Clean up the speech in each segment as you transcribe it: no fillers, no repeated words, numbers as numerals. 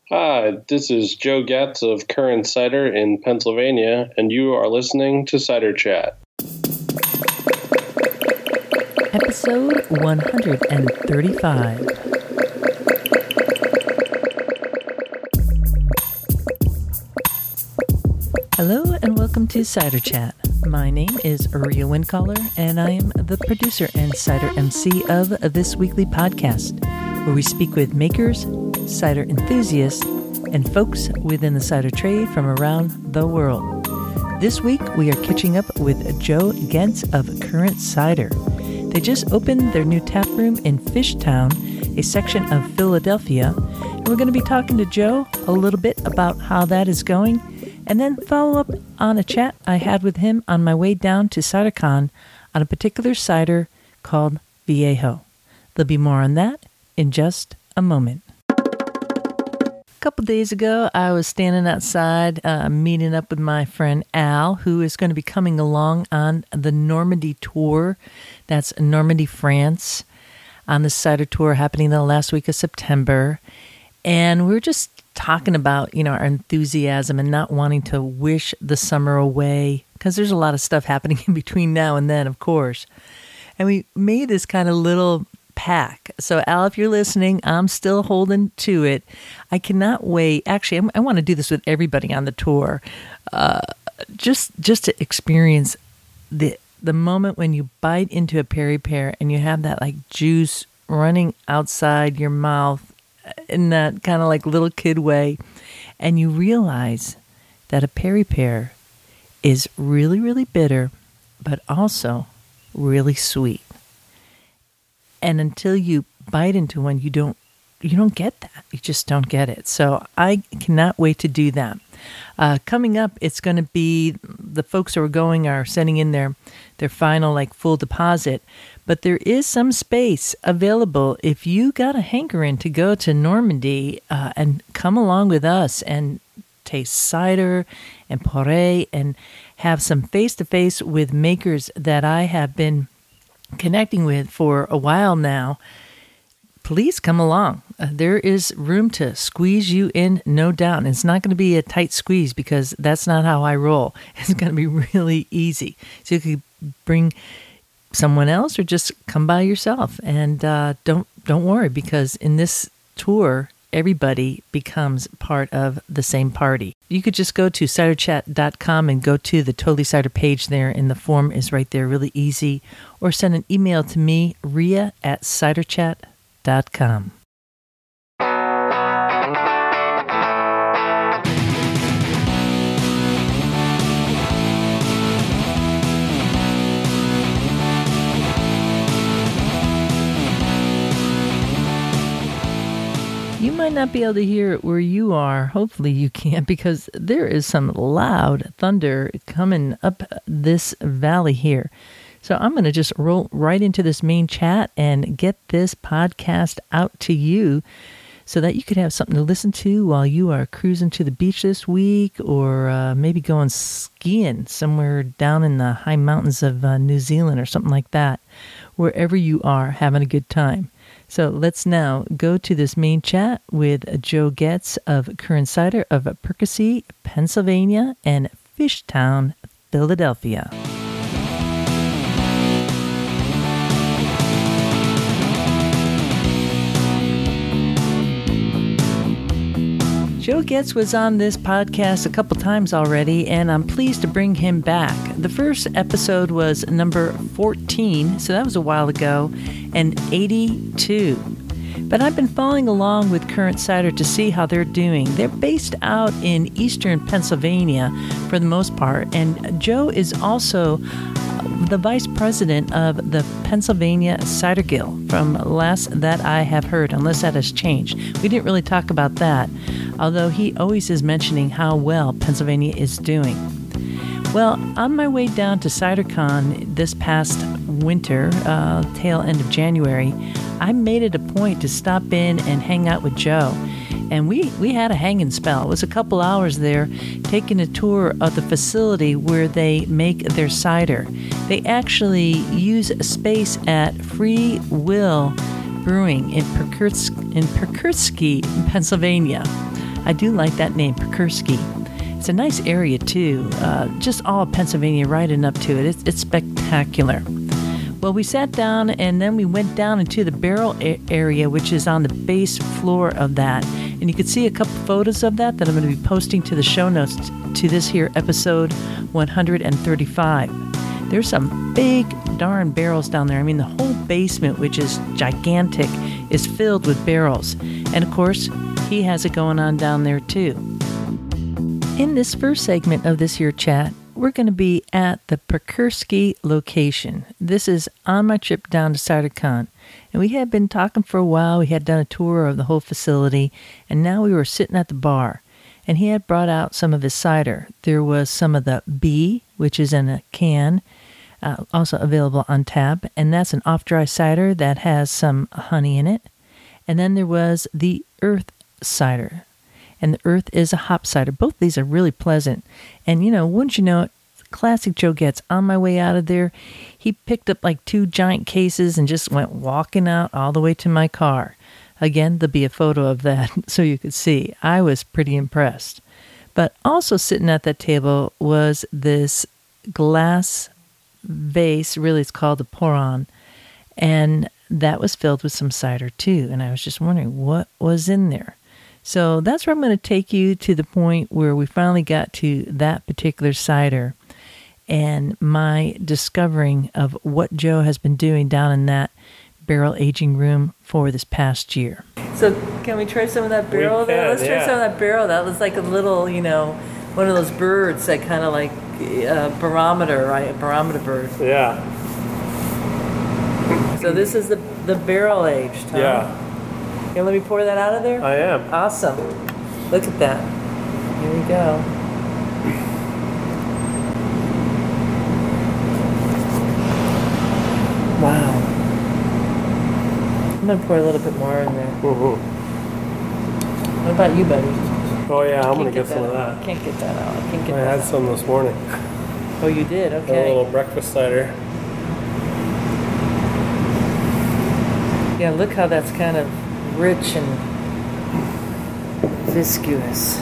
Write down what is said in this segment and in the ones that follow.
Hi, this is Joe Getz of Current Cider in Pennsylvania, and you are listening to Cider Chat. Episode 135. Hello and welcome to Cider Chat. My name is Rhea Windcaller, and I am the producer and cider MC of this weekly podcast, where we speak with makers, cider enthusiasts, and folks within the cider trade from around the world. This week, we are catching up with Joe Getz of Current Cider. They just opened their new tap room in Fishtown, a section of Philadelphia, and we're going to be talking to Joe a little bit about how that is going, and then follow up on a chat I had with him on my way down to CiderCon on a particular cider called Viejo. There'll be more on that in just a moment. A couple days ago, I was standing outside meeting up with my friend Al, who is going to be coming along on the Normandy tour. That's Normandy, France, on the cider tour happening the last week of September. And we were just talking about, our enthusiasm and not wanting to wish the summer away, because there's a lot of stuff happening in between now and then, of course. And we made this kind of little pack. So, Al, if you're listening, I'm still holding to it. I cannot wait. Actually, I want to do this with everybody on the tour, just to experience the moment when you bite into a peri-pear and you have that like juice running outside your mouth in that kind of like little kid way, and you realize that a peri-pear is really, really bitter, but also really sweet. And until you bite into one, you don't get that. You just don't get it. So I cannot wait to do that. Coming up, it's going to be the folks who are going are sending in their final like full deposit. But there is some space available if you got a hankering to go to Normandy and come along with us and taste cider and poré and have some face-to-face with makers that I have been connecting with for a while now. Please come along. There is room to squeeze you in, no doubt. And it's not going to be a tight squeeze because that's not how I roll. It's going to be really easy. So you could bring someone else or just come by yourself. And don't worry, because in this tour, everybody becomes part of the same party. You could just go to ciderchat.com and go to the Totally Cider page there, and the form is right there, really easy. Or send an email to me, Rhea@ciderchat.com. You might not be able to hear it where you are. Hopefully you can, because there is some loud thunder coming up this valley here. So I'm going to just roll right into this main chat and get this podcast out to you so that you could have something to listen to while you are cruising to the beach this week, or maybe going skiing somewhere down in the high mountains of New Zealand or something like that. Wherever you are, having a good time. So let's now go to this main chat with Joe Getz of Current Cider of Percy, Pennsylvania, and Fishtown, Philadelphia. Joe Getz was on this podcast a couple times already, and I'm pleased to bring him back. The first episode was number 14, so that was a while ago, and 82. But I've been following along with Current Cider to see how they're doing. They're based out in eastern Pennsylvania for the most part, and Joe is also the vice president of the Pennsylvania Cider Guild, from last that I have heard, unless that has changed. We didn't really talk about that, although he always is mentioning how well Pennsylvania is doing. Well, on my way down to CiderCon this past winter, tail end of January, I made it a point to stop in and hang out with Joe. And we had a hanging spell. It was a couple hours there taking a tour of the facility where they make their cider. They actually use a space at Free Will Brewing in Pekursky, Pennsylvania. I do like that name, Pekursky. It's a nice area too, just all of Pennsylvania right and up to it. It's spectacular. Well, we sat down and then we went down into the barrel area, which is on the base floor of that. And you can see a couple photos of that I'm going to be posting to the show notes to this here episode 135. There's some big darn barrels down there. I mean, the whole basement, which is gigantic, is filled with barrels. And of course, he has it going on down there too. In this first segment of this here chat, we're going to be at the Pekursky location. This is on my trip down to CiderCon. And we had been talking for a while. We had done a tour of the whole facility. And now we were sitting at the bar. And he had brought out some of his cider. There was some of the B, which is in a can, also available on tap. And that's an off-dry cider that has some honey in it. And then there was the Earth cider. And the Earth is a hop cider. Both these are really pleasant. And, wouldn't you know it, classic Joe Getz, on my way out of there, he picked up like 2 giant cases and just went walking out all the way to my car. Again, there'll be a photo of that so you could see. I was pretty impressed. But also sitting at that table was this glass vase, really it's called the Poron, and that was filled with some cider too. And I was just wondering what was in there. So that's where I'm going to take you to the point where we finally got to that particular cider and my discovering of what Joe has been doing down in that barrel aging room for this past year. So can we try some of that barrel there? Let's try some of that barrel. That was like a little, one of those birds that kind of like a barometer, right? A barometer bird. Yeah. So this is the barrel aged, huh? Yeah. You let me pour that out of there? I am. Awesome. Look at that. Here we go. Wow. I'm going to pour a little bit more in there. Mm-hmm. What about you, buddy? Oh, yeah, I'm going to get some of that. I can't get that out. I can't get I that had out. some this morning. Oh, you did? Okay. A little breakfast cider. Yeah, look how that's kind of rich and viscous.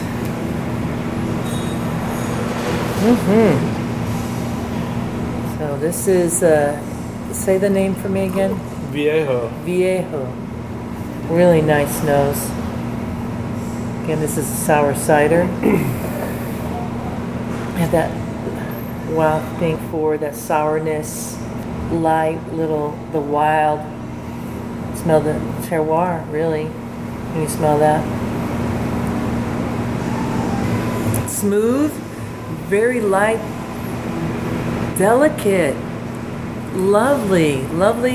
So this is, say the name for me again. Viejo. Really nice nose. Again, this is a sour cider. Have that wafting for that sourness, light, the wild. Smell the terroir, really. Can you smell that? Smooth, very light, delicate, lovely.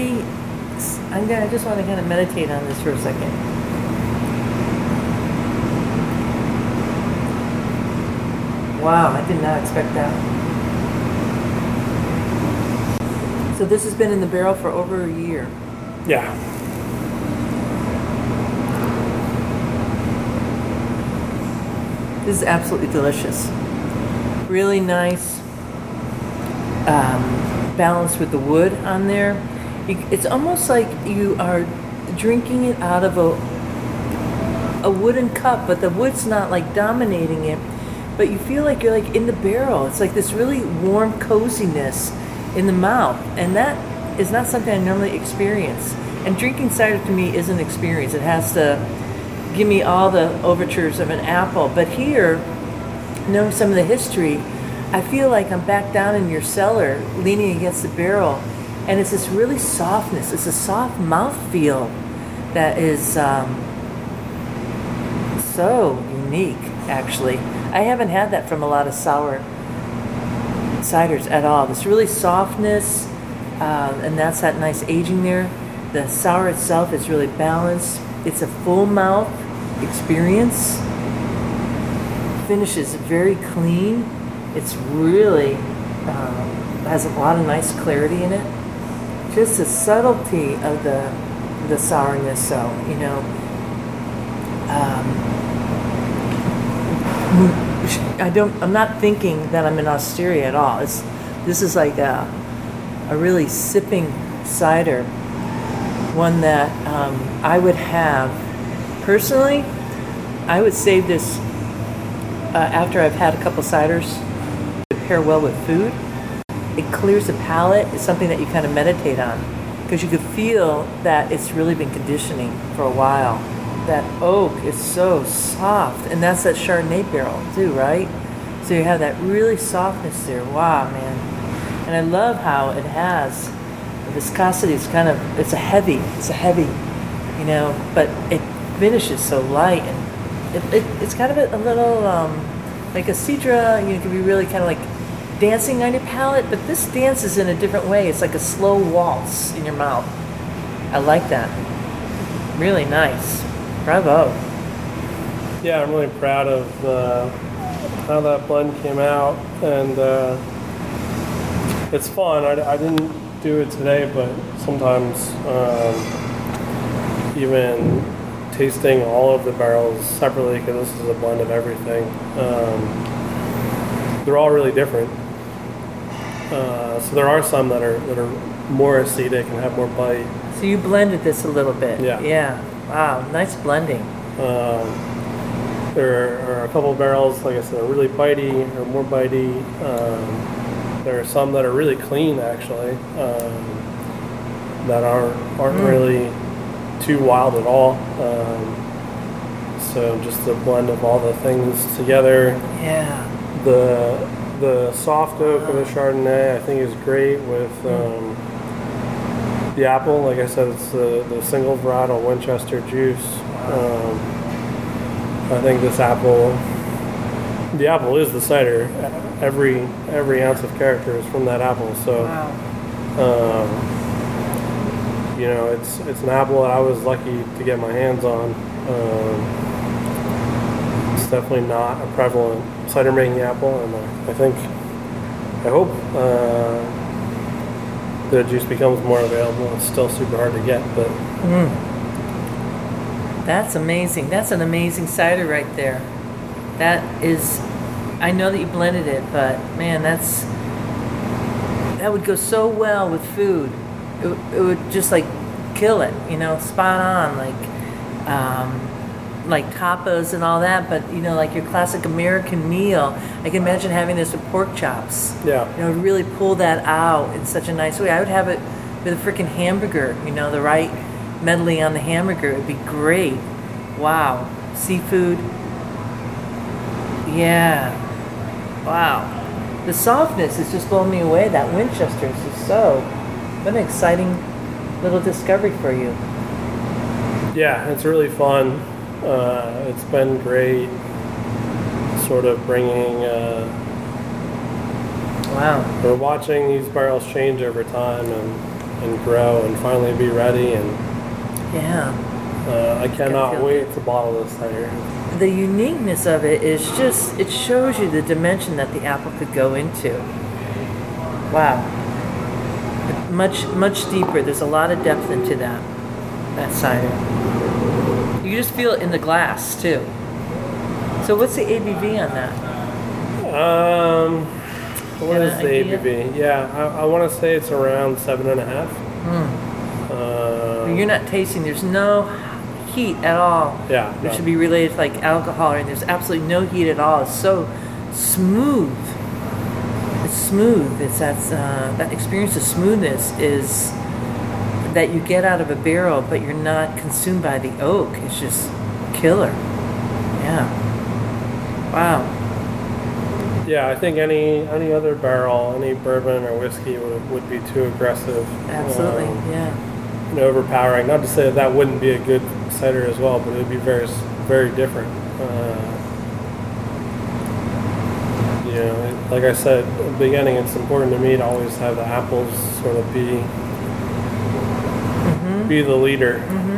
I just want to kind of meditate on this for a second. Wow, I did not expect that. So this has been in the barrel for over a year. Yeah. This is absolutely delicious. Really nice balance with the wood on there. It's almost like you are drinking it out of a wooden cup, but the wood's not like dominating it. But you feel like you're like in the barrel. It's like this really warm coziness in the mouth. And that is not something I normally experience. And drinking cider to me is an experience. It has to give me all the overtures of an apple. But here, knowing some of the history, I feel like I'm back down in your cellar, leaning against the barrel. And it's this really softness. It's a soft mouthfeel that is so unique, actually. I haven't had that from a lot of sour ciders at all. This really softness, and that's that nice aging there. The sour itself is really balanced. It's a full mouth experience. Finish is very clean. It's really has a lot of nice clarity in it. Just the subtlety of the sourness. So I'm not thinking that I'm in Osteria at all. This is like a really sipping cider, one that I would have personally I would save this after I've had a couple ciders. It would pair well with food. It clears the palate. It's something that you kind of meditate on because you could feel that it's really been conditioning for a while. That oak is so soft, and that's that Chardonnay barrel too, right? So you have that really softness there. Wow, man. And I love how it has the viscosity. It's a heavy, you know, but it finishes so light, and it's kind of a little like a Cidra. You know, it can be really kind of like dancing on your palate, but this dances in a different way. It's like a slow waltz in your mouth. I like that. Really nice. Bravo. Yeah, I'm really proud of how that blend came out, and it's fun. I didn't do it today, but sometimes even tasting all of the barrels separately, because this is a blend of everything, they're all really different. So there are some that are more acidic and have more bite. So you blended this a little bit. Yeah. Yeah. Wow, nice blending. There are a couple of barrels, like I said, are really bitey or more bitey. There are some that are really clean, actually, that aren't really too wild at all. So just the blend of all the things together. Yeah. The soft oak of the Chardonnay, I think, is great with the apple. Like I said, it's the single varietal Winchester juice. I think the apple is the cider. Every ounce of character is from that apple. So, you know, it's an apple that I was lucky to get my hands on. It's definitely not a prevalent cider making apple, and I hope the juice becomes more available. It's still super hard to get, but that's amazing. That's an amazing cider right there. That is, I know that you blended it, but man, that would go so well with food. It would just like kill it, you know, spot on, like tapas and all that, but you know, like your classic American meal. I can imagine having this with pork chops. Yeah. You know, really pull that out in such a nice way. I would have it with a freaking hamburger, you know, the right medley on the hamburger. It'd be great. Wow. Seafood. Yeah. Wow. The softness is just blowing me away. That Winchester is just so, what an exciting little discovery for you. Yeah, it's really fun. It's been great sort of bringing we're watching these barrels change over time and grow and finally be ready, and I cannot wait to bottle this cider. The uniqueness of it is just, it shows you the dimension that the apple could go into. Wow. Much deeper. There's a lot of depth into that cider. You just feel it in the glass too. So what's the ABV on that? What is the ABV? Yeah, I want to say it's around 7.5. You're not tasting. There's no heat at all. Yeah. Which should be related to like alcohol, and there's absolutely no heat at all. It's so smooth. It's smooth. It's that experience of smoothness is that you get out of a barrel, but you're not consumed by the oak. It's just killer. Yeah. Wow. Yeah, I think any other barrel, any bourbon or whiskey would be too aggressive. Absolutely, yeah. And overpowering. Not to say that wouldn't be a good cider as well, but it would be very, very different. You know, like I said at the beginning, it's important to me to always have the apples sort of be the leader.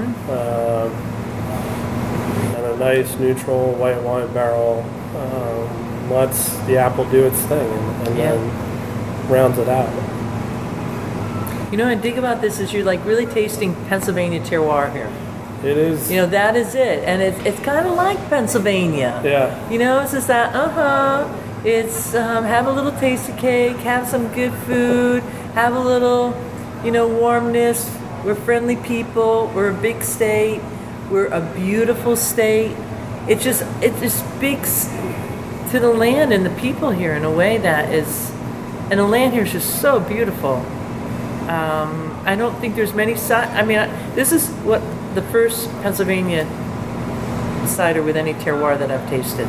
And a nice neutral white wine barrel lets the apple do its thing and then rounds it out. You know what I dig about this is you're like really tasting Pennsylvania terroir here. It is. You know, that is it. And it's kind of like Pennsylvania. Yeah. You know, it's just that, it's have a little taste of cake, have some good food, have a little, you know, warmness. We're friendly people. We're a big state. We're a beautiful state. it just speaks to the land and the people here in a way that is, and the land here is just so beautiful. I don't think there's many this is what the first Pennsylvania cider with any terroir that I've tasted.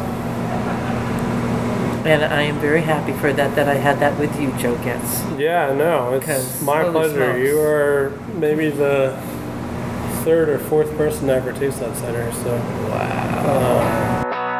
And I am very happy for that I had that with you, Joe Getz. Yeah, no, it's my pleasure. You are maybe the third or fourth person to ever taste that cider. So wow.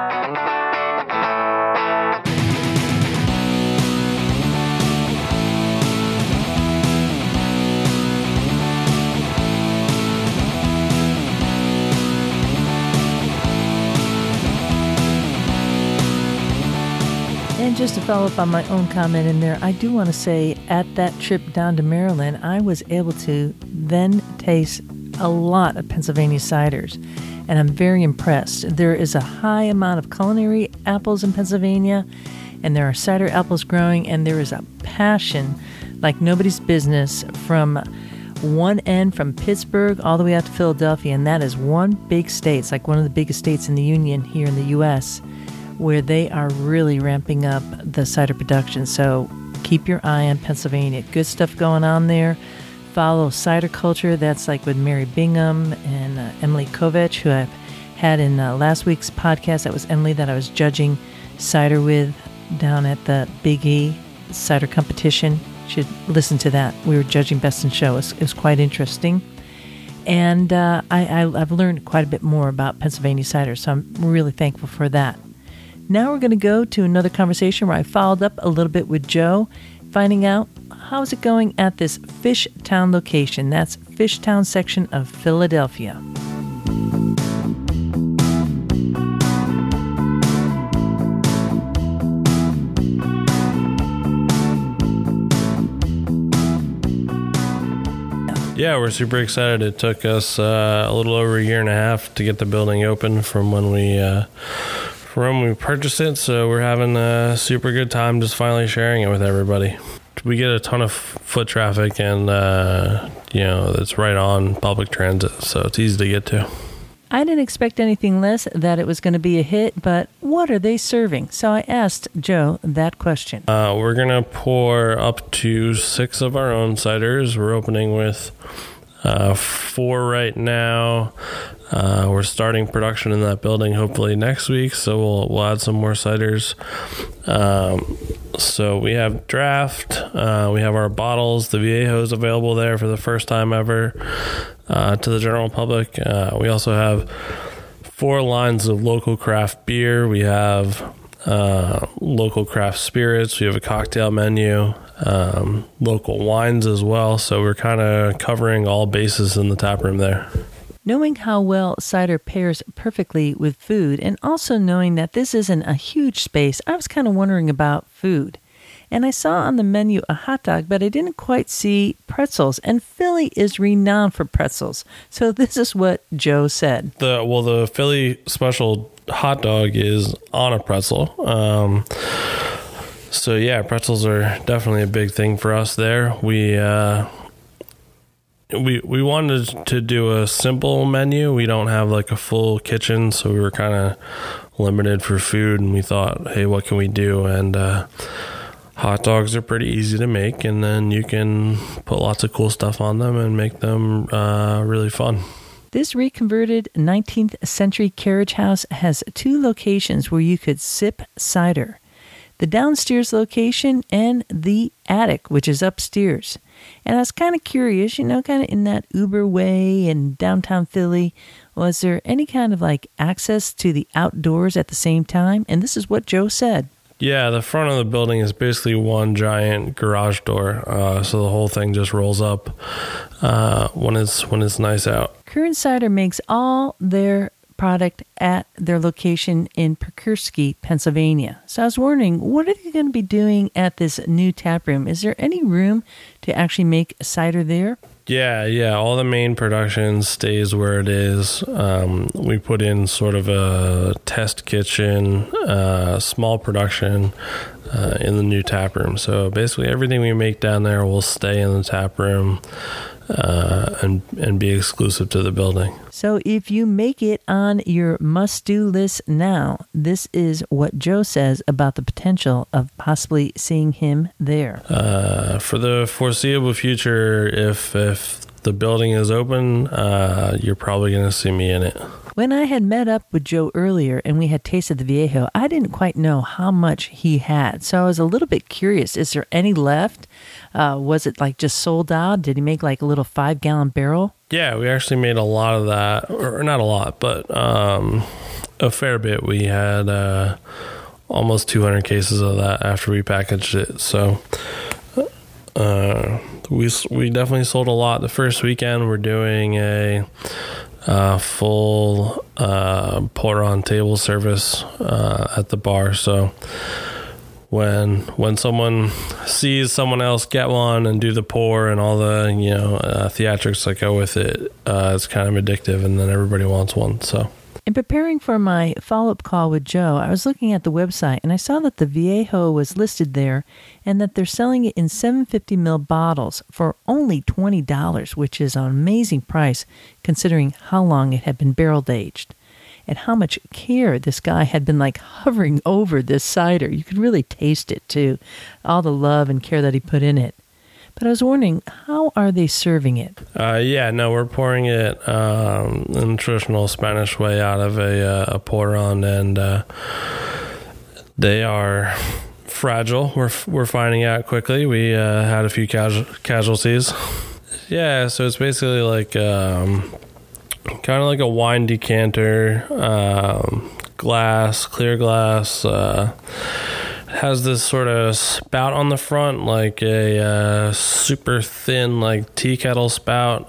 And just to follow up on my own comment in there, I do want to say at that trip down to Maryland, I was able to then taste a lot of Pennsylvania ciders, and I'm very impressed. There is a high amount of culinary apples in Pennsylvania, and there are cider apples growing, and there is a passion like nobody's business from one end, from Pittsburgh all the way out to Philadelphia, and that is one big state. It's like one of the biggest states in the Union here in the U.S., where they are really ramping up the cider production. So keep your eye on Pennsylvania. Good stuff going on there. Follow Cider Culture. That's like with Mary Bingham and Emily Kovach, who I've had in last week's podcast. That was Emily that I was judging cider with down at the Big E cider competition. You should listen to that. We were judging Best in Show. It was quite interesting. And I've learned quite a bit more about Pennsylvania cider, so I'm really thankful for that. Now we're going to go to another conversation where I followed up a little bit with Joe, finding out how's it going at this Fishtown location. That's Fishtown section of Philadelphia. Yeah, we're super excited. It took us a little over a year and a half to get the building open from when we purchased it, so we're having a super good time just finally sharing it with everybody. We get a ton of foot traffic, and it's right on public transit, so it's easy to get to. I didn't expect anything less, that it was going to be a hit, but what are they serving? So I asked Joe that question. We're going to pour up to 6 of our own ciders. We're opening with 4 right now. We're starting production in that building hopefully next week, so we'll add some more ciders. So we have draft, we have our bottles, the Viejos available there for the first time ever to the general public. We also have 4 lines of local craft beer. We have local craft spirits. We have a cocktail menu, local wines as well. So we're kind of covering all bases in the tap room there. Knowing how well cider pairs perfectly with food, and also knowing that this isn't a huge space, I was kind of wondering about food. And I saw on the menu a hot dog, but I didn't quite see pretzels. And Philly is renowned for pretzels. So this is what Joe said. The Philly special hot dog is on a pretzel. So yeah, pretzels are definitely a big thing for us there. We wanted to do a simple menu. We don't have like a full kitchen, so we were kind of limited for food, and we thought, hey, what can we do? And hot dogs are pretty easy to make, and then you can put lots of cool stuff on them and make them really fun. This reconverted 19th century carriage house has 2 locations where you could sip cider. The downstairs location and the attic, which is upstairs. And I was kind of curious, kind of in that Uber way in downtown Philly, was there any kind of like access to the outdoors at the same time? And this is what Joe said. Yeah, the front of the building is basically one giant garage door, so the whole thing just rolls up when it's nice out. Current Cider makes all their product at their location in Pekursky, Pennsylvania. So I was wondering, what are they going to be doing at this new tap room? Is there any room to actually make cider there? Yeah. All the main production stays where it is. We put in sort of a test kitchen, small production in the new tap room. So basically everything we make down there will stay in the tap room. and be exclusive to the building. So if you make it on your must-do list now, this is what Joe says about the potential of possibly seeing him there. For the foreseeable future, if the building is open, you're probably going to see me in it. When I had met up with Joe earlier and we had tasted the Viejo, I didn't quite know how much he had. So I was a little bit curious. Is there any left? Was it like just sold out? Did he make like a little 5-gallon barrel? Yeah, we actually made a lot of that. Or not a lot, but a fair bit. We had almost 200 cases of that after we packaged it. So we definitely sold a lot. The first weekend, we're doing a full pour on table service at the bar. So when someone sees someone else get one and do the pour and all the theatrics that go with it, it's kind of addictive, and then everybody wants one. So in preparing for my follow-up call with Joe, I was looking at the website and I saw that the Viejo was listed there and that they're selling it in 750 ml bottles for only $20, which is an amazing price considering how long it had been barrel aged and how much care this guy had been like hovering over this cider. You could really taste it too, all the love and care that he put in it. But I was wondering, how are they serving it? We're pouring it in the traditional Spanish way out of a pour-on, and they are fragile. We're finding out quickly. We had a few casualties. Yeah, so it's basically like kind of like a wine decanter, clear glass. Has this sort of spout on the front, like a super thin, like tea kettle spout.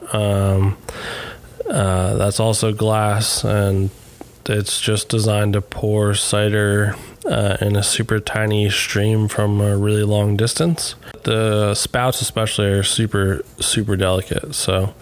That's also glass, and it's just designed to pour cider in a super tiny stream from a really long distance. The spouts especially are super, super delicate. So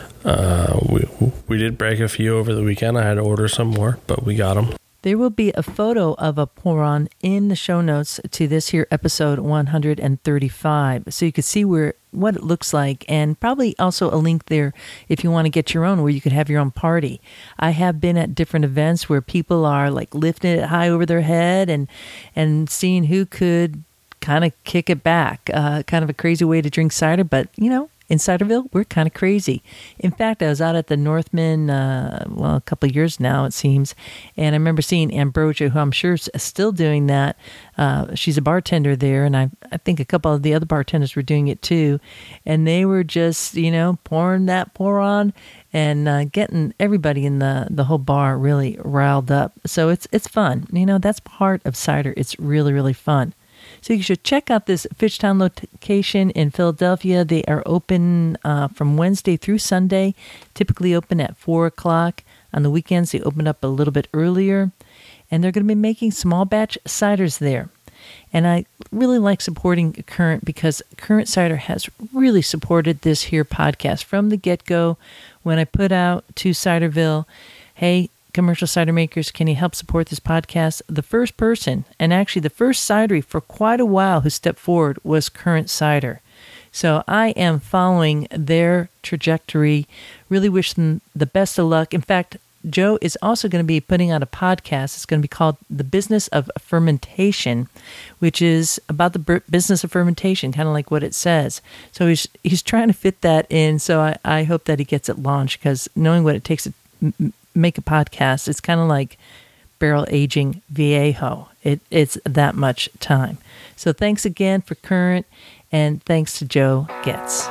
we did break a few over the weekend. I had to order some more, but we got them. There will be a photo of a pour-on in the show notes to this here episode 135, so you can see what it looks like, and probably also a link there if you want to get your own, where you could have your own party. I have been at different events where people are like lifting it high over their head and seeing who could kind of kick it back. Kind of a crazy way to drink cider, but in Ciderville, we're kind of crazy. In fact, I was out at the Northman, a couple of years now, it seems, and I remember seeing Ambrosia, who I'm sure is still doing that. She's a bartender there, and I think a couple of the other bartenders were doing it too, and they were just, pouring that pour on and getting everybody in the whole bar really riled up. So it's fun. That's part of cider. It's really, really fun. So you should check out this Fitchtown location in Philadelphia. They are open from Wednesday through Sunday, typically open at 4 o'clock. On the weekends, they open up a little bit earlier. And they're going to be making small batch ciders there. And I really like supporting Current because Current Cider has really supported this here podcast from the get-go. When I put out to Ciderville, hey, commercial cider makers, can you help support this podcast? The first person, and actually the first cidery for quite a while who stepped forward, was Current Cider. So I am following their trajectory, really wish them the best of luck. In fact, Joe is also going to be putting out a podcast. It's going to be called The Business of Fermentation, which is about the business of fermentation, kind of like what it says. So he's trying to fit that in, so I hope that he gets it launched, because knowing what it takes to make a podcast, it's kind of like barrel aging Viejo. It's that much time. So thanks again for Current, and thanks to Joe Getz.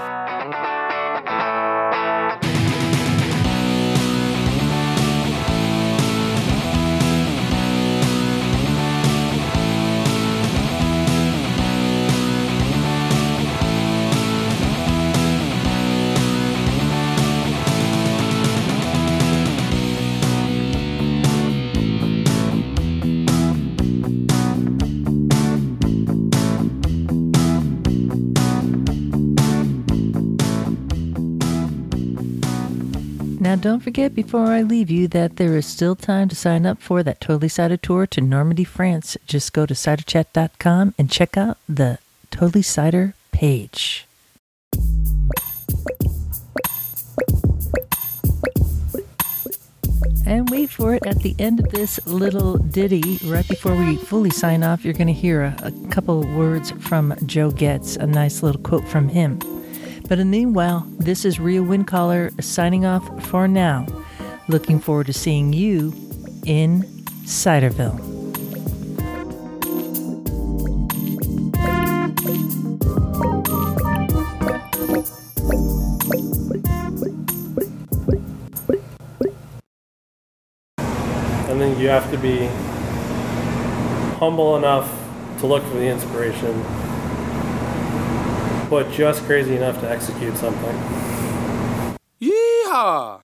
Now, don't forget before I leave you that there is still time to sign up for that Totally Cider tour to Normandy, France. Just go to ciderchat.com and check out the Totally Cider page. And wait for it, at the end of this little ditty, right before we fully sign off, you're going to hear a couple words from Joe Getz, a nice little quote from him. But in the meanwhile, this is Rhea Windcaller signing off for now. Looking forward to seeing you in Ciderville. I think you have to be humble enough to look for the inspiration, but just crazy enough to execute something. Yeehaw!